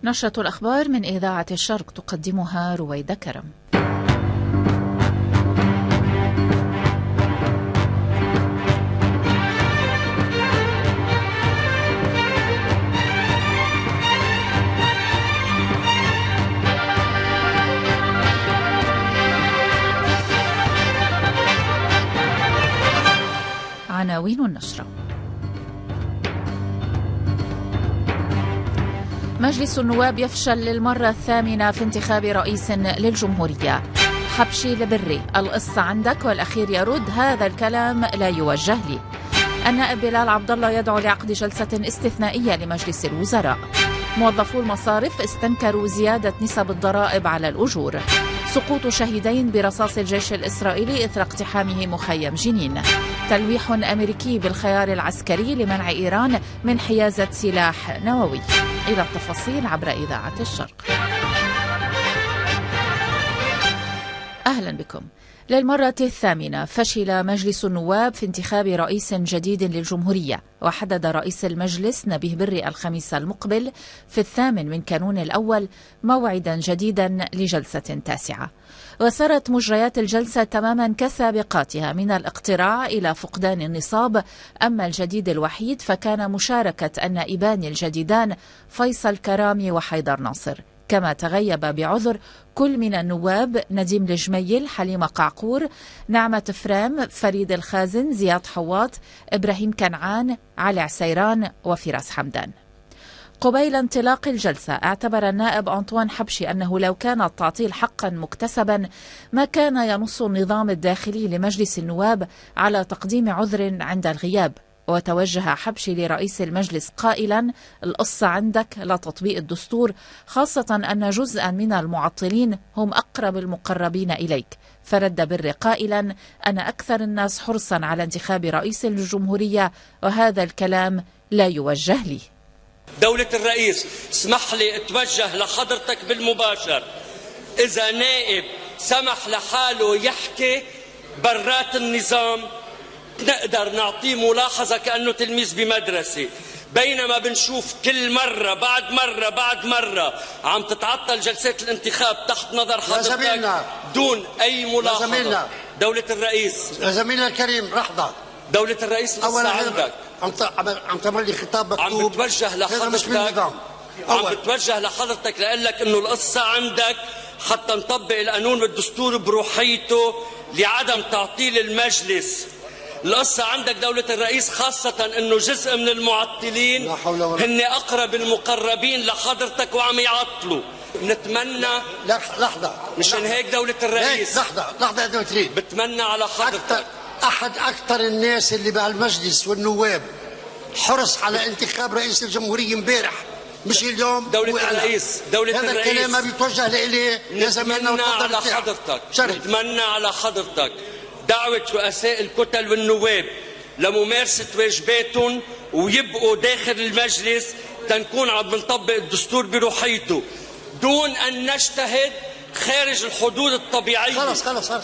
نشرة الأخبار من إذاعة الشرق تقدمها رويدة كرم. عناوين النشرة: مجلس النواب يفشل للمرة الثامنة في انتخاب رئيس للجمهورية. حبشي لبري: القصة عندك والأخير يرد هذا الكلام لا يوجه لي. النائب بلال عبد الله يدعو لعقد جلسة استثنائية لمجلس الوزراء. موظفو المصارف استنكروا زيادة نسب الضرائب على الأجور. سقوط شهيدين برصاص الجيش الإسرائيلي إثر اقتحامه مخيم جنين. تلويح أمريكي بالخيار العسكري لمنع إيران من حيازة سلاح نووي. إلى التفاصيل عبر إذاعة الشرق. أهلا بكم. للمرة الثامنة فشل مجلس النواب في انتخاب رئيس جديد للجمهورية، وحدد رئيس المجلس نبيه بري الخميس المقبل في 8 من كانون الأول موعدا جديدا لجلسة تاسعة. وسارت مجريات الجلسة تماما كسابقاتها من الاقتراع إلى فقدان النصاب، أما الجديد الوحيد فكان مشاركة النائبان الجديدان فيصل كرامي وحيدر ناصر، كما تغيب بعذر كل من النواب نديم الجميل، حليمة قعقور، نعمة فرام، فريد الخازن، زياد حواط، إبراهيم كنعان، علي عسيران وفراس حمدان. قبيل انطلاق الجلسة اعتبر النائب أنطوان حبشي أنه لو كان التعطيل حقا مكتسبا ما كان ينص النظام الداخلي لمجلس النواب على تقديم عذر عند الغياب. وتوجه حبشي لرئيس المجلس قائلا: القصة عندك لا تطبيق الدستور، خاصة أن جزءا من المعطلين هم أقرب المقربين إليك. فرد بري قائلا: أنا أكثر الناس حرصا على انتخاب رئيس للجمهورية، وهذا الكلام لا يوجه لي. دولة الرئيس، اسمح لي اتوجه لحضرتك بالمباشر. إذا نائب سمح لحاله يحكي برات النظام نقدر نعطيه ملاحظة كأنه تلميذ بمدرسة، بينما بنشوف كل مرة بعد مرة عم تتعطل جلسات الانتخاب تحت نظر حضرتك دون أي ملاحظة. دولة الرئيس، يا زميلنا الكريم لحظة. دولة الرئيس لسه عندك عم تعمل لي خطاب مكتوب، عم بتوجه لحضرتك لأقول لك إنه القصة عندك حتى نطبق القانون والدستور بروحيته لعدم تعطيل المجلس. القصة عندك دولة الرئيس، خاصة انه جزء من المعطلين هن اقرب المقربين لحضرتك وعم يعطلوا. نتمنى لحظة، مشان هيك دولة الرئيس لحظة إذا تريد بتمنى على حضرتك أحد أكثر الناس اللي بهالمجلس والنواب حرص على انتخاب رئيس الجمهورية امبارح مش اليوم. دولة الرئيس هذا الكلام ما بيتوجه لإلي يا زميلنا. نتمنى على حضرتك دعوة رؤساء الكتل والنواب لممارسة واجباتهم ويبقوا داخل المجلس تنكون عم نطبق الدستور بروحيته دون أن نجتهد خارج الحدود الطبيعية. خلص.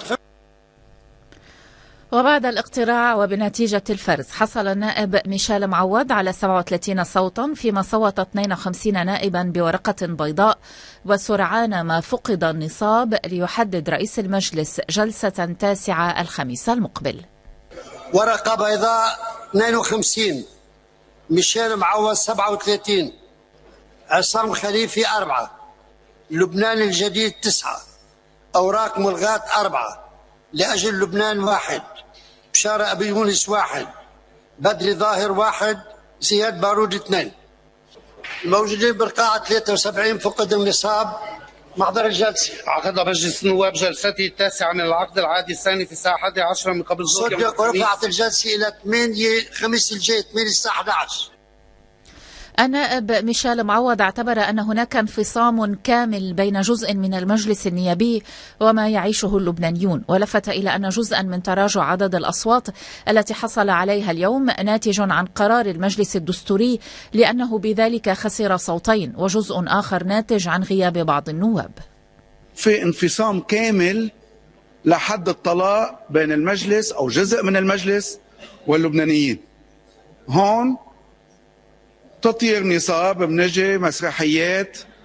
وبعد الاقتراع وبنتيجة الفرز حصل النائب ميشيل معوض على 37 صوتا، فيما صوت 52 نائبا بورقة بيضاء. وسرعان ما فقد النصاب ليحدد رئيس المجلس جلسة تاسعة الخميس المقبل. ورقة بيضاء 52، ميشيل معوض 37، عصام خليفي 4، لبنان الجديد 9، أوراق ملغاة 4، لأجل لبنان 1، بشارة أبي يونس 1، بدري ظاهر 1، زياد بارود 2. الموجودين بالقاعة 73 فقد النصاب. محضر الجلسة. عقد مجلس النواب جلسته التاسعة من العقد العادي الثاني في الساعة 11 من قبل ظهر يوم الخميس. ورفعت الجلسة إلى 8 خميس الجاي 8 الساعة 11. النائب ميشيل معوض اعتبر أن هناك انفصام كامل بين جزء من المجلس النيابي وما يعيشه اللبنانيون، ولفت إلى أن جزءا من تراجع عدد الأصوات التي حصل عليها اليوم ناتج عن قرار المجلس الدستوري لأنه بذلك خسر صوتين، وجزء آخر ناتج عن غياب بعض النواب. في انفصام كامل لحد الطلاق بين المجلس أو جزء من المجلس واللبنانيين. هون تطير نصاب، بنجي مسرحيات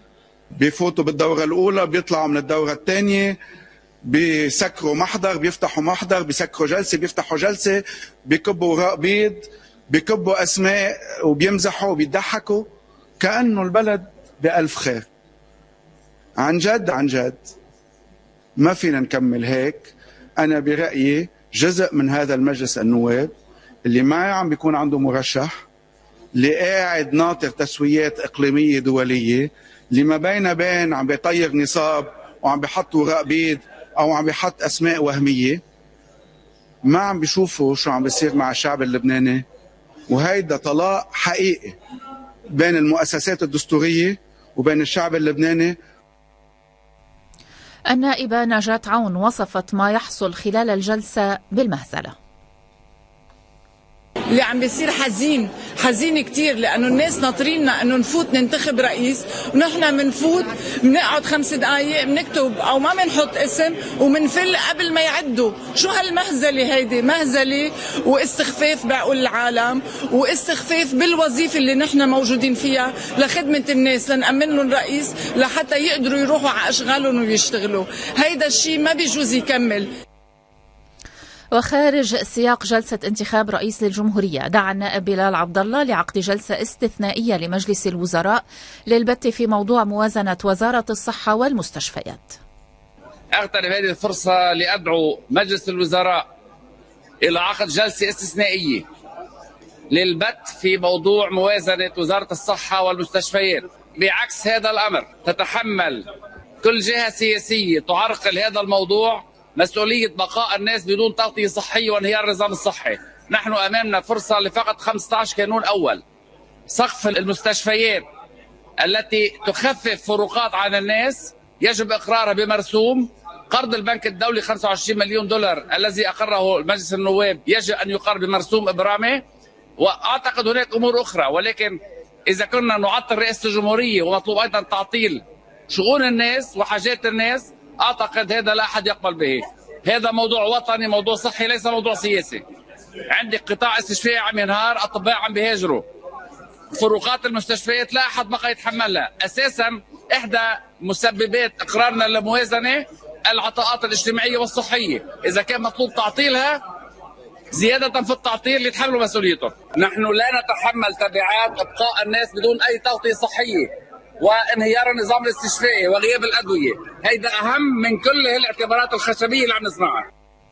بيفوتوا بالدورة الأولى، بيطلعوا من الدورة الثانية، بيسكروا محضر، بيفتحوا محضر، بيسكروا جلسة، بيفتحوا جلسة، بيكبوا وراء بيض، بيكبوا أسماء وبيمزحوا وبيضحكوا كأنه البلد بألف خير. عن جد عن جد ما فينا نكمل هيك. أنا برأيي جزء من هذا المجلس النواب اللي ما عم بيكون عنده مرشح، اللي قاعد ناطر تسويات إقليمية دولية، اللي ما بين عم بيطير نصاب وعم بيحط وراء بيض أو عم بيحط أسماء وهمية، ما عم بيشوفوا شو عم بيصير مع الشعب اللبناني. وهيدا طلاق حقيقي بين المؤسسات الدستورية وبين الشعب اللبناني. النائبة نجاة عون وصفت ما يحصل خلال الجلسة بالمهزلة. اللي عم بيصير حزين كتير، لأنه الناس ناطريننا أنه نفوت ننتخب رئيس، ونحن منفوت بنقعد 5 دقايق بنكتب أو ما بنحط اسم ومنفل قبل ما يعدوا. شو هالمهزلة هيدي؟ مهزلة واستخفاف بعقول العالم واستخفاف بالوظيفة اللي نحن موجودين فيها لخدمة الناس، لنأمن لهم رئيس لحتى يقدروا يروحوا على أشغالهم ويشتغلوا. هيدا الشيء ما بيجوز يكمل. وخارج سياق جلسة انتخاب رئيس للجمهورية، دعا النائب بلال عبد الله لعقد جلسة استثنائية لمجلس الوزراء للبت في موضوع موازنة وزارة الصحة والمستشفيات. أغتنم هذه الفرصة لأدعو مجلس الوزراء إلى عقد جلسة استثنائية للبت في موضوع موازنة وزارة الصحة والمستشفيات. بعكس هذا الأمر تتحمل كل جهة سياسية تعرقل هذا الموضوع مسؤولية بقاء الناس بدون تغطية صحية وانهيار النظام الصحي. نحن أمامنا فرصة لفقط 15 كانون أول. سقف المستشفيات التي تخفف فروقات عن الناس يجب إقرارها بمرسوم. قرض البنك الدولي 25 مليون دولار الذي أقره مجلس النواب يجب أن يقر بمرسوم إبرامي. وأعتقد هناك أمور أخرى، ولكن إذا كنا نعطل رئاسة الجمهورية ومطلوب أيضا تعطيل شؤون الناس وحاجات الناس، أعتقد هذا لا أحد يقبل به. هذا موضوع وطني، موضوع صحي، ليس موضوع سياسي. عندك قطاع استشفائي عم ينهار، أطباء عم بيهاجروا، فروقات المستشفيات لا أحد بقى يتحملها. أساسا إحدى مسببات إقرارنا للموازنة العطاءات الاجتماعية والصحية، إذا كان مطلوب تعطيلها زيادة في التعطيل يتحملوا مسؤوليته. نحن لا نتحمل تبعات إبقاء الناس بدون أي تغطية صحية وانهيار النظام الاستشفائي وغياب الأدوية. هيدا أهم من كل الاعتبارات الخشبية اللي عم نسمعها.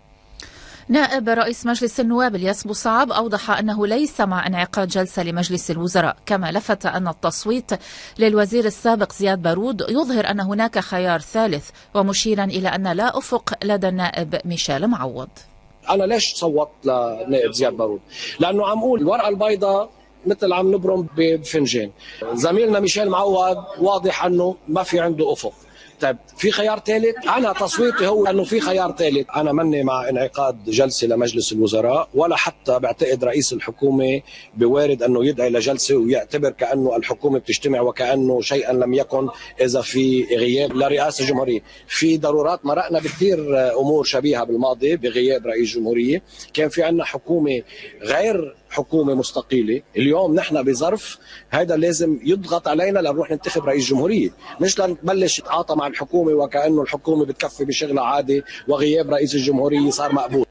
نائب رئيس مجلس النواب الياس بوصعب أوضح أنه ليس مع انعقاد جلسة لمجلس الوزراء، كما لفت أن التصويت للوزير السابق زياد بارود يظهر أن هناك خيار ثالث، ومشيرا إلى أن لا أفق لدى النائب ميشيل معوض. أنا ليش صوت لنائب زياد بارود؟ لأنه عم أقول الورقة البيضاء مثل عم نبرم بفنجان. زميلنا ميشيل معوض واضح أنه ما في عنده أفق. طيب في خيار ثالث؟ أنا تصويتي هو أنه في خيار ثالث. أنا مني مع انعقاد جلسة لمجلس الوزراء، ولا حتى بعتقد رئيس الحكومة بوارد أنه يدعي لجلسة ويعتبر كأنه الحكومة بتجتمع وكأنه شيئا لم يكن إذا في غياب لرئاسة الجمهورية. في ضرورات مرقنا بكثير أمور شبيهة بالماضي بغياب رئيس جمهورية. كان في عنا حكومة غير حكومة مستقيلة. اليوم نحن بظرف هذا لازم يضغط علينا لنروح ننتخب رئيس جمهورية، مش لنبلش نتعاطى مع الحكومة وكأنه الحكومة بتكفي بشغلها عادي وغياب رئيس الجمهورية صار مقبول.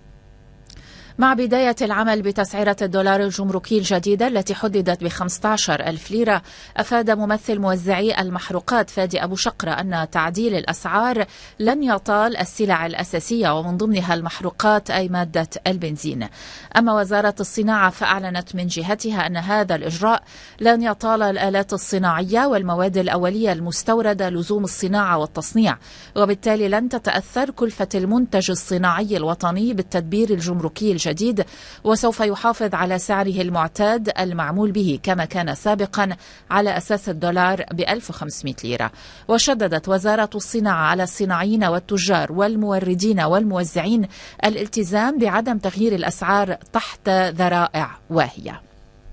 مع بداية العمل بتسعيرة الدولار الجمركي الجديدة التي حددت ب15,000 ليرة، أفاد ممثل موزعي المحروقات فادي أبو شقرة أن تعديل الأسعار لن يطال السلع الأساسية ومن ضمنها المحروقات أي مادة البنزين. أما وزارة الصناعة فأعلنت من جهتها أن هذا الإجراء لن يطال الآلات الصناعية والمواد الأولية المستوردة لزوم الصناعة والتصنيع، وبالتالي لن تتأثر كلفة المنتج الصناعي الوطني بالتدبير الجمركي الجديد، وسوف يحافظ على سعره المعتاد المعمول به كما كان سابقا على أساس الدولار ب1500 ليرة. وشددت وزارة الصناعة على الصناعيين والتجار والموردين والموزعين الالتزام بعدم تغيير الأسعار تحت ذرائع واهية.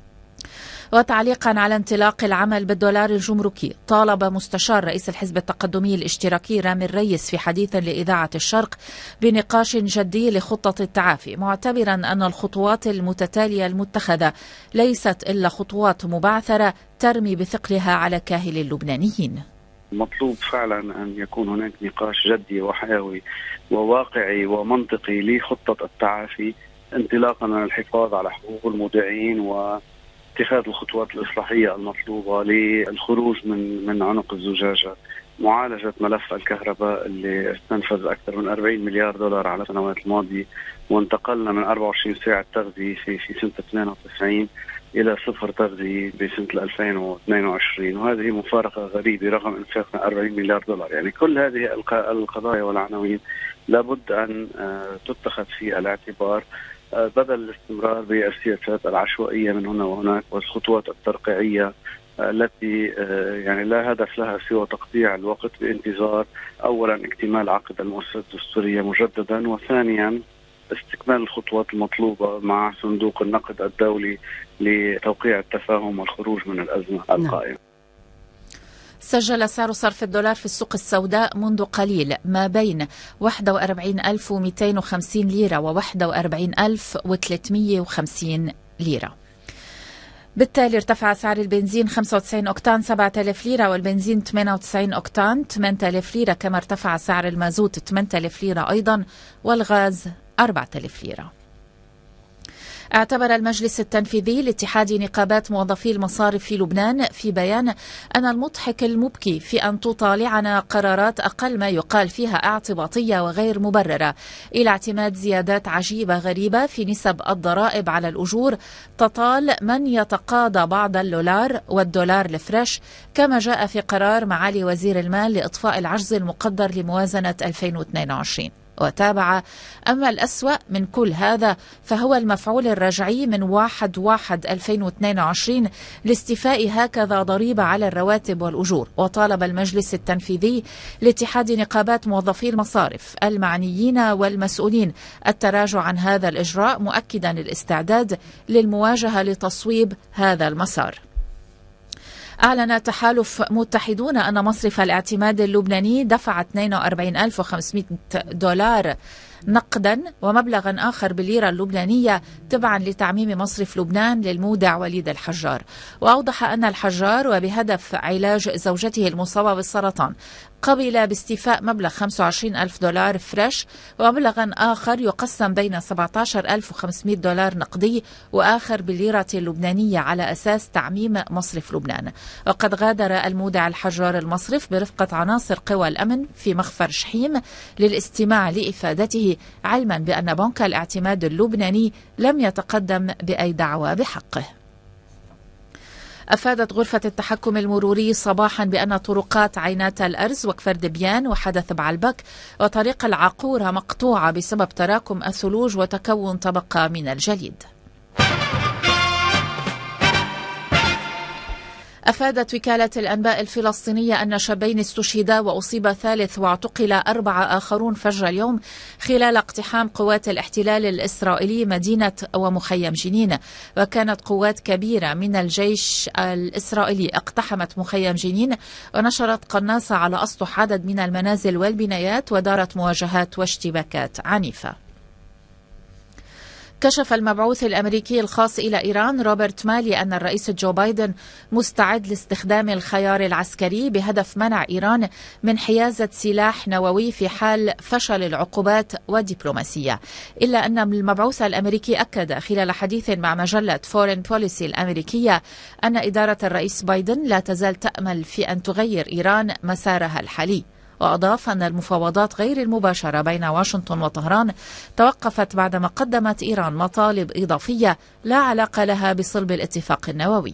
وتعليقا على انطلاق العمل بالدولار الجمركي، طالب مستشار رئيس الحزب التقدمي الاشتراكي رامي الريس في حديث لإذاعة الشرق بنقاش جدي لخطة التعافي، معتبرا أن الخطوات المتتالية المتخذة ليست إلا خطوات مبعثرة ترمي بثقلها على كاهل اللبنانيين. مطلوب فعلا أن يكون هناك نقاش جدي وحيوي وواقعي ومنطقي لخطة التعافي، انطلاقا من الحفاظ على حقوق المودعين واتخاذ الخطوات الإصلاحية المطلوبة للخروج من عنق الزجاجة، معالجة ملف الكهرباء اللي استنفذ أكثر من 40 مليار دولار على السنوات الماضية، وانتقلنا من 24 ساعة تغذية في سنة 92 إلى 0 تغذية بسنة 2022، وهذه مفارقة غريبة رغم إنفاقنا 40 مليار دولار. يعني كل هذه القضايا والعناوين لابد أن تتخذ في الاعتبار بدل الاستمرار بالسياسات العشوائية من هنا وهناك والخطوات الترقيعية التي يعني لا هدف لها سوى تقطيع الوقت بانتظار أولا اكتمال عقد المؤسسات الدستورية مجددا، وثانيا استكمال الخطوات المطلوبة مع صندوق النقد الدولي لتوقيع التفاهم والخروج من الأزمة القائمة. سجل سعر صرف الدولار في السوق السوداء منذ قليل ما بين 41,250 ليرة و 41,350 ليرة. بالتالي ارتفع سعر البنزين 95 أوكتان 7,000 ليرة، والبنزين 98 أوكتان 8,000 ليرة، كما ارتفع سعر المازوت 8,000 ليرة أيضا، والغاز 4,000 ليرة. اعتبر المجلس التنفيذي لاتحاد نقابات موظفي المصارف في لبنان في بيان أن المضحك المبكي في أن تطالعنا قرارات أقل ما يقال فيها اعتباطية وغير مبررة إلى اعتماد زيادات عجيبة غريبة في نسب الضرائب على الأجور تطال من يتقاضى بعض اللولار والدولار الفريش، كما جاء في قرار معالي وزير المال لإطفاء العجز المقدر لموازنة 2022. وتابع: أما الأسوأ من كل هذا فهو المفعول الرجعي من 1/1/2022 لاستيفاء هكذا ضريبة على الرواتب والأجور. وطالب المجلس التنفيذي لاتحاد نقابات موظفي المصارف المعنيين والمسؤولين التراجع عن هذا الإجراء، مؤكدا الاستعداد للمواجهة لتصويب هذا المسار. أعلن تحالف متحدون أن مصرف الاعتماد اللبناني دفع 42,500 دولار نقدا ومبلغا آخر بالليرة اللبنانية تبعا لتعميم مصرف لبنان للمودع وليد الحجار. وأوضح أن الحجار وبهدف علاج زوجته المصابة بالسرطان قبل باستيفاء مبلغ 25,000 دولار فريش، ومبلغا آخر يقسم بين 17,500 دولار نقدي وآخر بالليرة اللبنانية على أساس تعميم مصرف لبنان. وقد غادر المودع الحجار المصرف برفقة عناصر قوى الأمن في مخفر شحيم للاستماع لإفادته، علما بأن بنك الاعتماد اللبناني لم يتقدم بأي دعوى بحقه. أفادت غرفة التحكم المروري صباحا بأن طرقات عينات الأرز وكفر دبيان وحدث بعلبك وطريق العقورة مقطوعة بسبب تراكم الثلوج وتكون طبقة من الجليد. أفادت وكالة الأنباء الفلسطينية أن شابين استشهدا وأصيب ثالث واعتقل 4 آخرون فجر اليوم خلال اقتحام قوات الاحتلال الإسرائيلي مدينة ومخيم جنين. وكانت قوات كبيرة من الجيش الإسرائيلي اقتحمت مخيم جنين ونشرت قناصة على أسطح عدد من المنازل والبنايات، ودارت مواجهات واشتباكات عنيفة. كشف المبعوث الأمريكي الخاص إلى إيران روبرت مالي أن الرئيس جو بايدن مستعد لاستخدام الخيار العسكري بهدف منع إيران من حيازة سلاح نووي في حال فشل العقوبات والدبلوماسية. إلا أن المبعوث الأمريكي أكد خلال حديث مع مجلة فورين بوليسي الأمريكية أن إدارة الرئيس بايدن لا تزال تأمل في أن تغير إيران مسارها الحالي. وأضاف أن المفاوضات غير المباشرة بين واشنطن وطهران توقفت بعدما قدمت إيران مطالب إضافية لا علاقة لها بصلب الاتفاق النووي.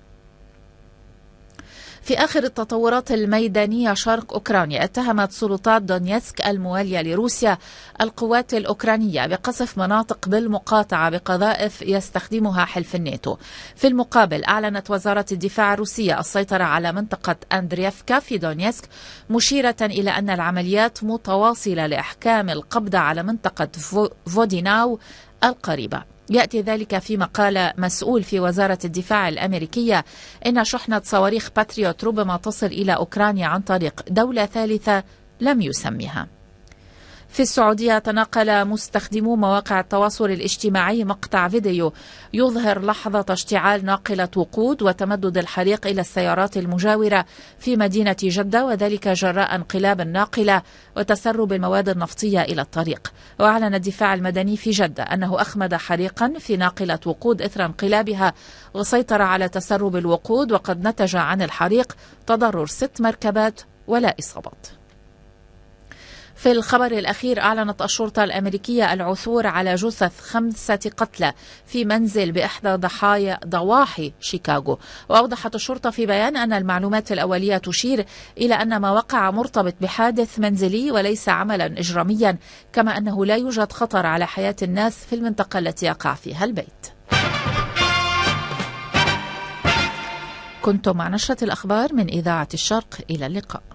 في آخر التطورات الميدانية شرق أوكرانيا، اتهمت سلطات دونيتسك الموالية لروسيا القوات الأوكرانية بقصف مناطق بالمقاطعة بقذائف يستخدمها حلف الناتو. في المقابل أعلنت وزارة الدفاع الروسية السيطرة على منطقة أندريفكا في دونيتسك، مشيرة إلى أن العمليات متواصلة لإحكام القبض على منطقة فوديناو القريبة. يأتي ذلك فيما قال مسؤول في وزارة الدفاع الأمريكية إن شحنة صواريخ باتريوت ربما تصل إلى أوكرانيا عن طريق دولة ثالثة لم يسمها. في السعودية تناقل مستخدمو مواقع التواصل الاجتماعي مقطع فيديو يظهر لحظة اشتعال ناقلة وقود وتمدد الحريق إلى السيارات المجاورة في مدينة جدة، وذلك جراء انقلاب الناقلة وتسرب المواد النفطية إلى الطريق. وأعلن الدفاع المدني في جدة أنه أخمد حريقا في ناقلة وقود إثر انقلابها وسيطر على تسرب الوقود، وقد نتج عن الحريق تضرر 6 مركبات ولا إصابات. في الخبر الأخير، أعلنت الشرطة الأمريكية العثور على جثث 5 قتلى في منزل بإحدى ضواحي شيكاغو. وأوضحت الشرطة في بيان أن المعلومات الأولية تشير إلى أن ما وقع مرتبط بحادث منزلي وليس عملا إجراميا، كما أنه لا يوجد خطر على حياة الناس في المنطقة التي يقع فيها البيت. كنتم مع نشرة الأخبار من إذاعة الشرق، إلى اللقاء.